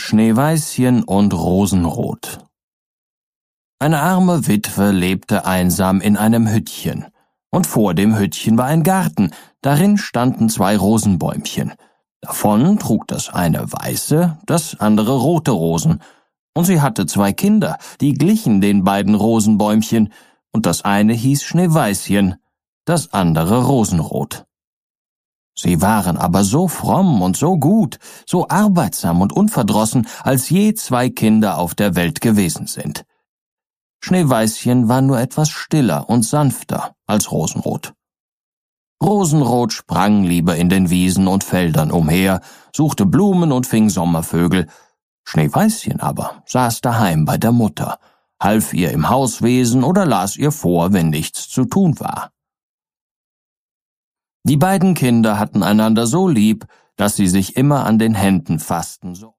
Schneeweißchen und Rosenrot. Eine arme Witwe lebte einsam in einem Hüttchen, und vor dem Hüttchen war ein Garten, darin standen 2 Rosenbäumchen. Davon trug das eine weiße, das andere rote Rosen, und sie hatte 2 Kinder, die glichen den beiden Rosenbäumchen, und das eine hieß Schneeweißchen, das andere Rosenrot. Sie waren aber so fromm und so gut, so arbeitsam und unverdrossen, als je 2 Kinder auf der Welt gewesen sind. Schneeweißchen war nur etwas stiller und sanfter als Rosenrot. Rosenrot sprang lieber in den Wiesen und Feldern umher, suchte Blumen und fing Sommervögel. Schneeweißchen aber saß daheim bei der Mutter, half ihr im Hauswesen oder las ihr vor, wenn nichts zu tun war. Die beiden Kinder hatten einander so lieb, dass sie sich immer an den Händen fassten.